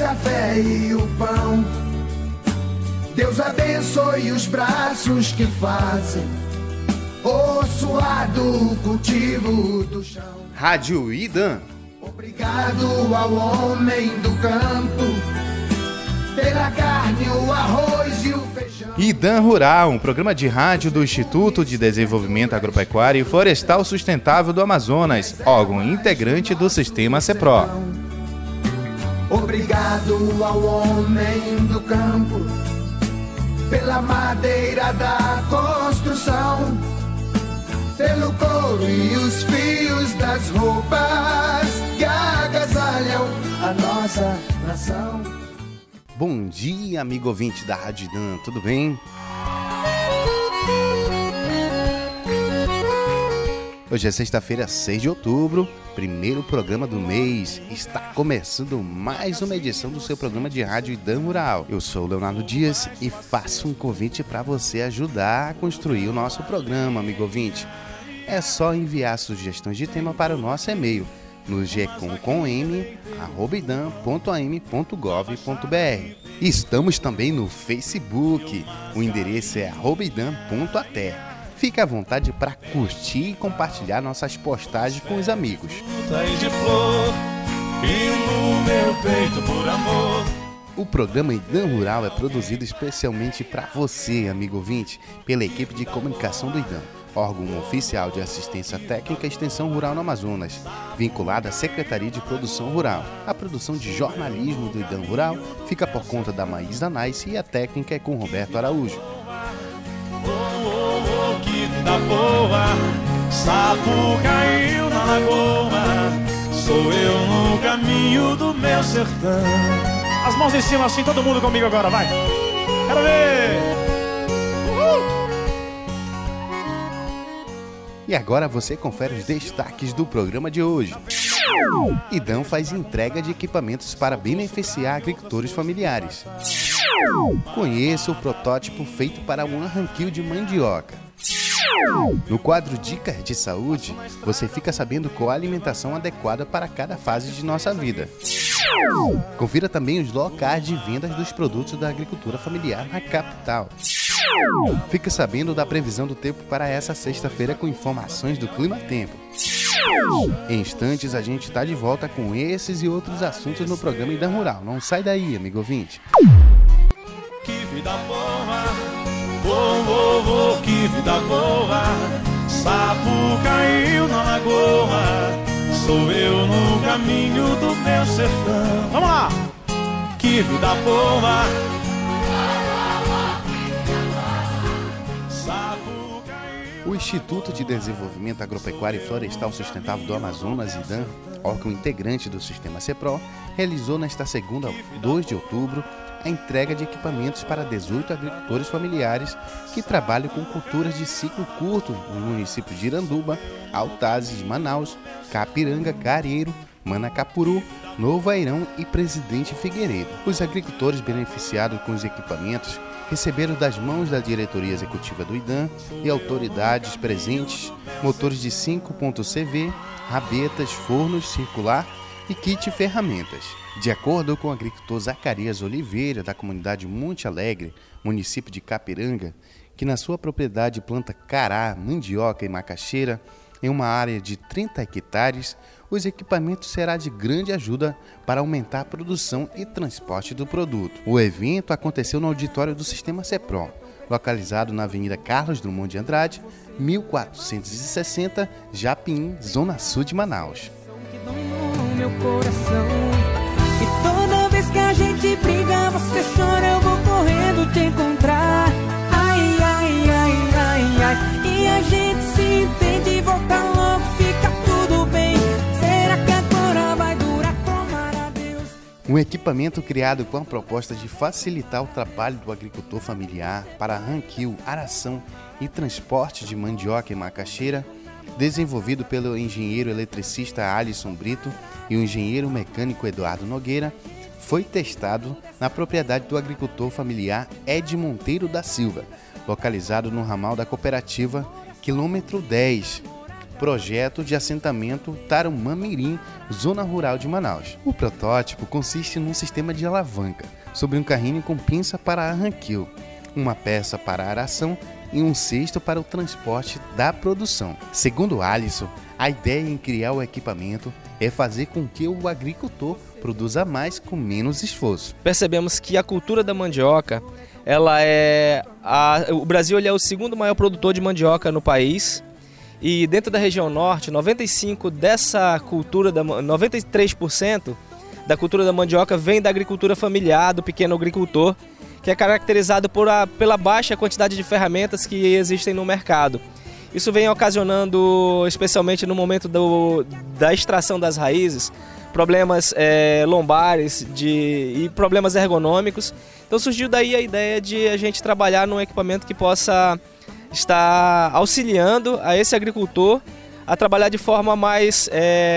café e o pão. Deus abençoe os braços que fazem o suado cultivo do chão. Rádio Idam. Obrigado ao homem do campo pela carne, o arroz e o feijão. Idam Rural, um programa de rádio do Instituto de Desenvolvimento Agropecuário e Florestal Sustentável do Amazonas, órgão integrante do Sistema CEPRO. Obrigado ao homem do campo pela madeira da construção, pelo couro e os fios das roupas que agasalham a nossa nação. Bom dia, amigo ouvinte da Rádio Idam, tudo bem? Hoje é sexta-feira, 6 de outubro, primeiro programa do mês. Está começando mais uma edição do seu programa de rádio Idam Rural. Eu sou o Leonardo Dias e faço um convite para você ajudar a construir o nosso programa, amigo ouvinte. É só enviar sugestões de tema para o nosso e-mail no gcom.am.gov.br. Estamos também no Facebook, o endereço é @idam.at. Fique à vontade para curtir e compartilhar nossas postagens com os amigos. O programa Idam Rural é produzido especialmente para você, amigo ouvinte, pela equipe de comunicação do Idam, órgão oficial de assistência técnica e extensão rural no Amazonas, vinculado à Secretaria de Produção Rural. A produção de jornalismo do Idam Rural fica por conta da Maísa Nice e a técnica é com Roberto Araújo. Que vida boa, sapo caiu na lagoa, sou eu no caminho do meu sertão. As mãos em cima assim, todo mundo comigo agora, vai. Quero ver. E agora você confere os destaques do programa de hoje. Idam faz entrega de equipamentos para beneficiar agricultores familiares. Conheça o protótipo feito para um arranquio de mandioca. No quadro Dicas de Saúde, você fica sabendo qual a alimentação adequada para cada fase de nossa vida. Confira também os locais de vendas dos produtos da agricultura familiar na capital. Fica sabendo da previsão do tempo para essa sexta-feira com informações do clima-tempo. Em instantes a gente está de volta com esses e outros assuntos no programa Idam Rural. Não sai daí, amigo ouvinte. Que vida boa, que vida boa, sapo caiu na lagoa, sou eu no caminho do meu sertão. Vamos lá! Que vida boa, sapo caiu. O Instituto de Desenvolvimento Agropecuário e Florestal Sustentável do Amazonas, Idam, órgão integrante do Sistema CEPRO, realizou nesta segunda, 2 de outubro, a entrega de equipamentos para 18 agricultores familiares que trabalham com culturas de ciclo curto no município de Iranduba, Altazes, Manaus, Capiranga, Careiro, Manacapuru, Novo Airão e Presidente Figueiredo. Os agricultores beneficiados com os equipamentos receberam das mãos da diretoria executiva do Idam e autoridades presentes motores de 5.CV, rabetas, fornos circular e kit ferramentas. De acordo com o agricultor Zacarias Oliveira, da comunidade Monte Alegre, município de Capiranga, que na sua propriedade planta cará, mandioca e macaxeira, em uma área de 30 hectares, os equipamentos serão de grande ajuda para aumentar a produção e transporte do produto. O evento aconteceu no auditório do Sistema CEPRO, localizado na Avenida Carlos Drummond de Andrade, 1460, Japim, Zona Sul de Manaus. Meu coração, e toda vez que a gente briga, você chora, eu vou correndo te encontrar. Ai, ai, ai, ai, ai, e a gente se entende e volta logo, fica tudo bem. Será que agora vai durar? Tomara a Deus. Um equipamento criado com a proposta de facilitar o trabalho do agricultor familiar para arranquio, aração e transporte de mandioca e macaxeira, desenvolvido pelo engenheiro eletricista Alisson Brito e o engenheiro mecânico Eduardo Nogueira, foi testado na propriedade do agricultor familiar Ed Monteiro da Silva, localizado no ramal da cooperativa quilômetro 10, projeto de assentamento Tarumã-Mirim, zona rural de Manaus. O protótipo consiste num sistema de alavanca sobre um carrinho com pinça para arranquio, uma peça para aração e um cesto para o transporte da produção. Segundo Alisson, a ideia em criar o equipamento é fazer com que o agricultor produza mais com menos esforço. Percebemos que a cultura da mandioca, o Brasil ele é o segundo maior produtor de mandioca no país. E dentro da região norte, 93% da cultura da mandioca vem da agricultura familiar, do pequeno agricultor, que é caracterizado pela baixa quantidade de ferramentas que existem no mercado. Isso vem ocasionando, especialmente no momento da extração das raízes, problemas lombares e problemas ergonômicos. Então surgiu daí a ideia de a gente trabalhar num equipamento que possa estar auxiliando a esse agricultor a trabalhar de forma mais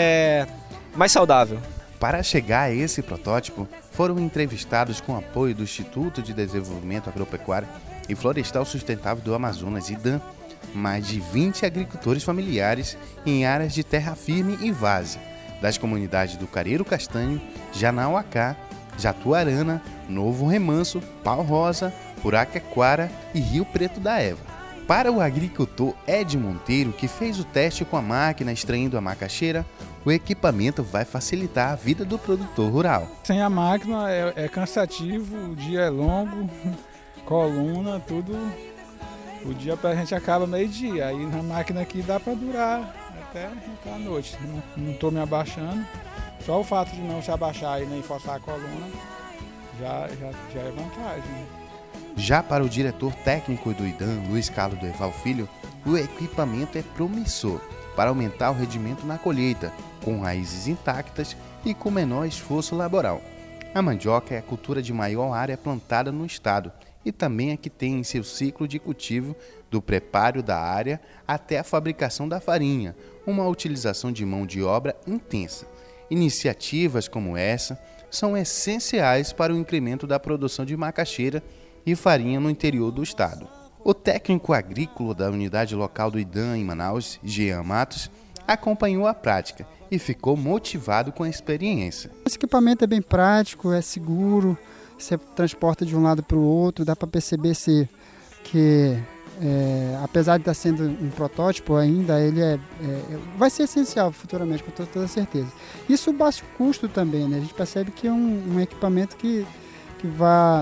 saudável. Para chegar a esse protótipo, foram entrevistados com apoio do Instituto de Desenvolvimento Agropecuário e Florestal Sustentável do Amazonas, IDAM, mais de 20 agricultores familiares em áreas de terra firme e várzea, das comunidades do Careiro Castanho, Janauacá, Jatuarana, Novo Remanso, Pau Rosa, Puraquequara e Rio Preto da Eva. Para o agricultor Ed Monteiro, que fez o teste com a máquina extraindo a macaxeira, o equipamento vai facilitar a vida do produtor rural. Sem a máquina é cansativo, o dia é longo, coluna, tudo. O dia pra gente acaba meio-dia, aí na máquina aqui dá para durar até a noite. Não estou me abaixando, só o fato de não se abaixar e nem forçar a coluna já é vantagem. Né? Já para o diretor técnico do IDAM, Luiz Carlos Doval Filho, o equipamento é promissor para aumentar o rendimento na colheita, com raízes intactas e com menor esforço laboral. A mandioca é a cultura de maior área plantada no estado e também a que tem em seu ciclo de cultivo do preparo da área até a fabricação da farinha, uma utilização de mão de obra intensa. Iniciativas como essa são essenciais para o incremento da produção de macaxeira e farinha no interior do estado. O técnico agrícola da unidade local do IDAM em Manaus, Jean Matos, acompanhou a prática e ficou motivado com a experiência. Esse equipamento é bem prático, é seguro, você transporta de um lado para o outro, dá para perceber que apesar de estar sendo um protótipo ainda, ele vai ser essencial futuramente, com toda certeza. Isso baixa o custo também, né? A gente percebe que é um equipamento que vai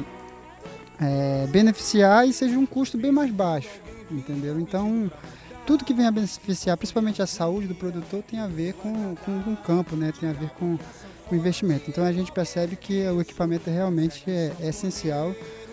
beneficiar e seja um custo bem mais baixo, entendeu? Então, tudo que vem a beneficiar, principalmente a saúde do produtor, tem a ver com o campo, né? Tem a ver com o investimento. Então a gente percebe que o equipamento realmente é essencial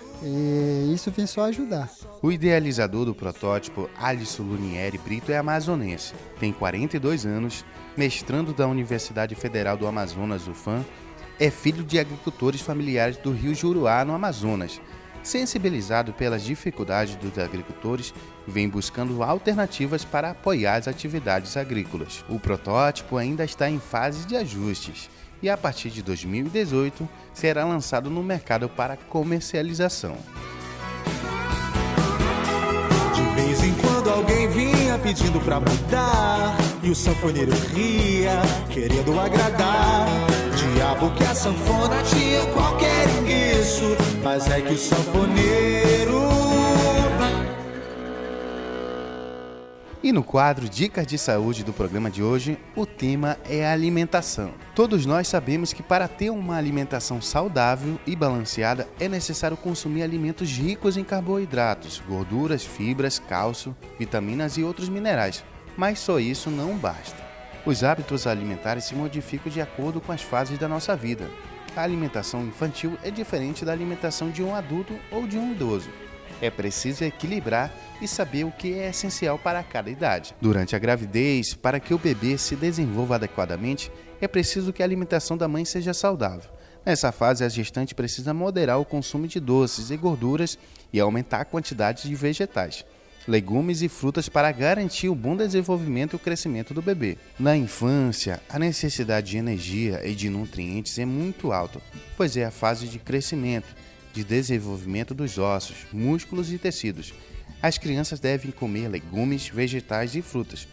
e isso vem só ajudar. O idealizador do protótipo, Alisson Lunieri Brito, é amazonense, tem 42 anos, mestrando da Universidade Federal do Amazonas, UFAM, é filho de agricultores familiares do Rio Juruá, no Amazonas. Sensibilizado pelas dificuldades dos agricultores, vem buscando alternativas para apoiar as atividades agrícolas. O protótipo ainda está em fase de ajustes e, a partir de 2018, será lançado no mercado para comercialização. De vez em quando alguém vinha pedindo pra mudar e o sanfoneiro ria, querendo agradar. Diabo que a sanfona tinha qualquer enguiço, mas é que o sanfoneiro... E no quadro Dicas de Saúde do programa de hoje, o tema é a alimentação. Todos nós sabemos que para ter uma alimentação saudável e balanceada é necessário consumir alimentos ricos em carboidratos, gorduras, fibras, cálcio, vitaminas e outros minerais. Mas só isso não basta. Os hábitos alimentares se modificam de acordo com as fases da nossa vida. A alimentação infantil é diferente da alimentação de um adulto ou de um idoso. É preciso equilibrar e saber o que é essencial para cada idade. Durante a gravidez, para que o bebê se desenvolva adequadamente, é preciso que a alimentação da mãe seja saudável. Nessa fase, a gestante precisa moderar o consumo de doces e gorduras e aumentar a quantidade de vegetais, legumes e frutas para garantir o bom desenvolvimento e o crescimento do bebê. Na infância, a necessidade de energia e de nutrientes é muito alta, pois é a fase de crescimento, de desenvolvimento dos ossos, músculos e tecidos. As crianças devem comer legumes, vegetais e frutas.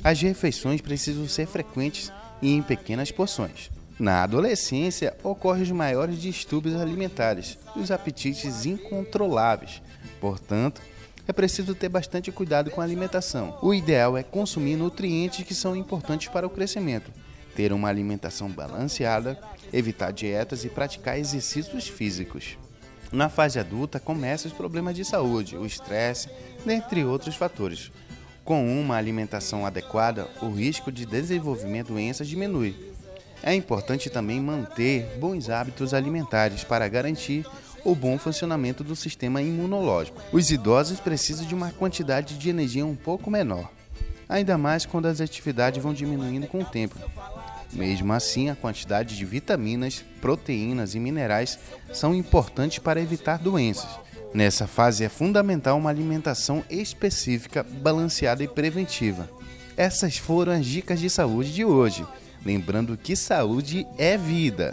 As refeições precisam ser frequentes e em pequenas porções. Na adolescência, ocorrem os maiores distúrbios alimentares e os apetites incontroláveis. Portanto, é preciso ter bastante cuidado com a alimentação. O ideal é consumir nutrientes que são importantes para o crescimento, ter uma alimentação balanceada, evitar dietas e praticar exercícios físicos. Na fase adulta, começam os problemas de saúde, o estresse, dentre outros fatores. Com uma alimentação adequada, o risco de desenvolvimento de doenças diminui. É importante também manter bons hábitos alimentares para garantir o bom funcionamento do sistema imunológico. Os idosos precisam de uma quantidade de energia um pouco menor, ainda mais quando as atividades vão diminuindo com o tempo. Mesmo assim, a quantidade de vitaminas, proteínas e minerais são importantes para evitar doenças. Nessa fase é fundamental uma alimentação específica, balanceada e preventiva. Essas foram as dicas de saúde de hoje. Lembrando que saúde é vida.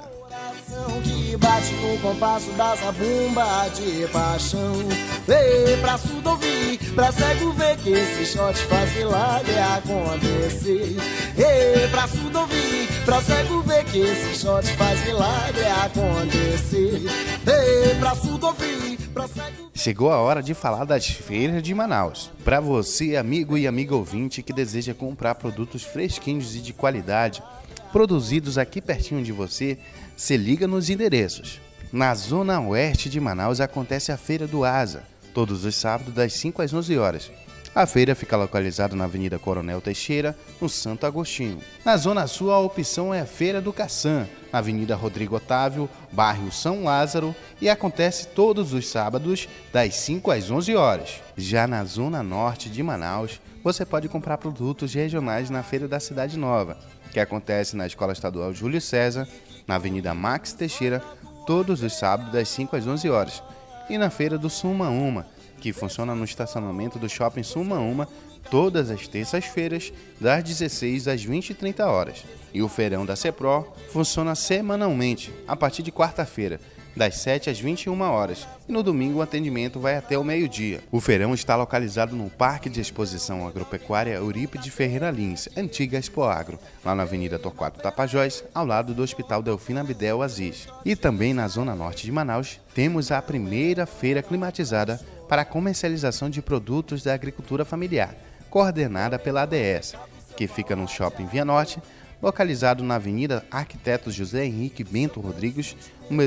Que bate no compasso da zabumba de paixão. Ei, pra surdo ouvir, pra cego ver que esse shot faz milagre acontecer. Ei, pra surdo ouvir, pra cego ver que esse shot faz milagre acontecer. Ei, pra surdo ouvir, pra cego... Chegou a hora de falar das feiras de Manaus. Para você, amigo e amiga ouvinte que deseja comprar produtos fresquinhos e de qualidade, produzidos aqui pertinho de você, se liga nos endereços. Na zona oeste de Manaus acontece a Feira do Asa, todos os sábados das 5 às 11 horas. A feira fica localizada na Avenida Coronel Teixeira, no Santo Agostinho. Na zona sul, a opção é a Feira do Caçã, na Avenida Rodrigo Otávio, bairro São Lázaro, e acontece todos os sábados das 5 às 11 horas. Já na zona norte de Manaus, você pode comprar produtos regionais na Feira da Cidade Nova, que acontece na Escola Estadual Júlio César, na Avenida Max Teixeira, todos os sábados das 5 às 11 horas. E na Feira do Sumaúma, que funciona no estacionamento do Shopping Sumaúma, todas as terças-feiras, das 16 às 20h30 horas. E o Feirão da CEPRO funciona semanalmente, a partir de quarta-feira, das 7 às 21 horas, e no domingo o atendimento vai até o meio-dia. O feirão está localizado no Parque de Exposição Agropecuária Eurípides Ferreira Lins, antiga Expoagro, lá na Avenida Torquato Tapajós, ao lado do Hospital Delfina Abdel Aziz. E também na zona norte de Manaus, temos a primeira feira climatizada para a comercialização de produtos da agricultura familiar, coordenada pela ADS, que fica no Shopping Via Norte, localizado na Avenida Arquiteto José Henrique Bento Rodrigues, número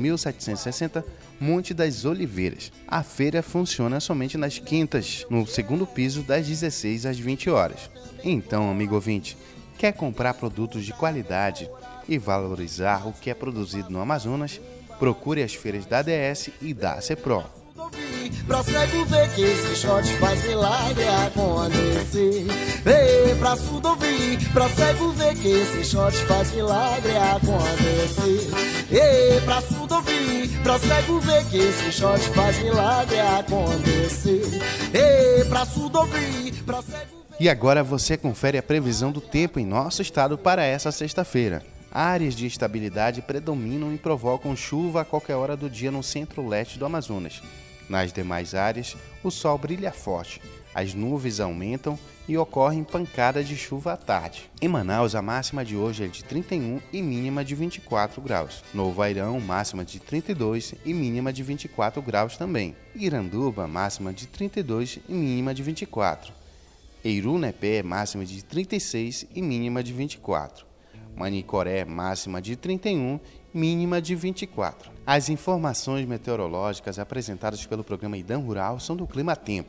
3760, Monte das Oliveiras. A feira funciona somente nas quintas, no segundo piso, das 16 às 20 horas. Então, amigo ouvinte, quer comprar produtos de qualidade e valorizar o que é produzido no Amazonas? Procure as feiras da ADS e da CEPRO. Pra cego ver que esse shot faz milagre acontecer. Ei, pra surdo ouvir, pra cego ver que esse shot faz milagre acontecer. Ei, pra surdo ouvir, pra cego ver que esse shot faz milagre acontecer. Ei, pra surdo ouvir, pra cego... E agora você confere a previsão do tempo em nosso estado para essa sexta-feira. Áreas de estabilidade predominam e provocam chuva a qualquer hora do dia no centro-leste do Amazonas. Nas demais áreas, o sol brilha forte, as nuvens aumentam e ocorrem pancadas de chuva à tarde. Em Manaus, a máxima de hoje é de 31 e mínima de 24 graus. No Vairão, máxima de 32 e mínima de 24 graus também. Iranduba, máxima de 32 e mínima de 24. Eirunepé, máxima de 36 e mínima de 24. Manicoré, máxima de 31, mínima de 24. As informações meteorológicas apresentadas pelo programa Idam Rural são do Clima Tempo.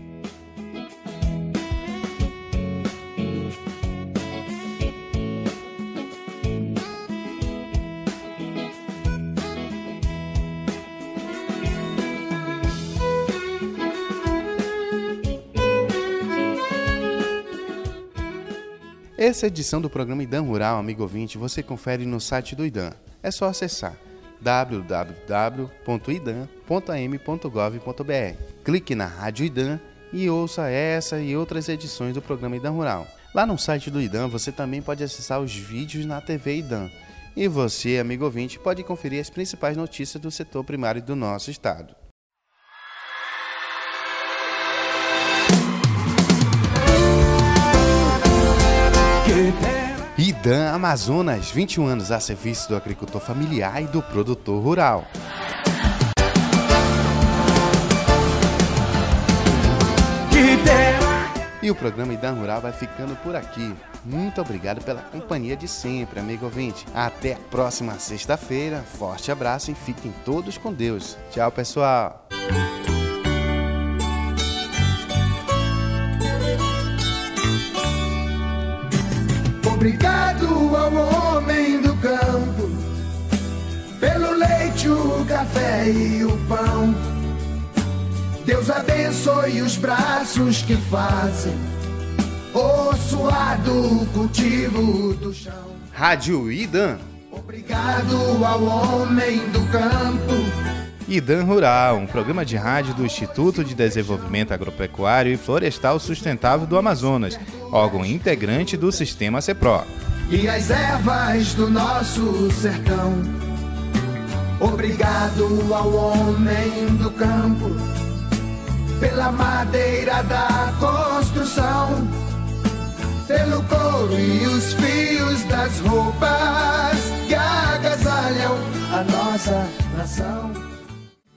Essa edição do programa Idam Rural, amigo ouvinte, você confere no site do Idam. É só acessar www.idam.am.gov.br. Clique na Rádio Idam e ouça essa e outras edições do programa Idam Rural. Lá no site do Idam você também pode acessar os vídeos na TV Idam. E você, amigo ouvinte, pode conferir as principais notícias do setor primário do nosso estado. IDAN Amazonas, 21 anos a serviço do agricultor familiar e do produtor rural. E o programa IDAN Rural vai ficando por aqui. Muito obrigado pela companhia de sempre, amigo ouvinte. Até a próxima sexta-feira. Forte abraço e fiquem todos com Deus. Tchau, pessoal. Obrigado ao homem do campo pelo leite, o café e o pão. Deus abençoe os braços que fazem o suado cultivo do chão. Rádio IDAN. Obrigado ao homem do campo. IDAN Rural, um programa de rádio do Instituto de Desenvolvimento Agropecuário e Florestal Sustentável do Amazonas, órgão integrante do Sistema CEPRO. E as ervas do nosso sertão. Obrigado ao homem do campo pela madeira da construção, pelo couro e os fios das roupas que agasalham a nossa nação.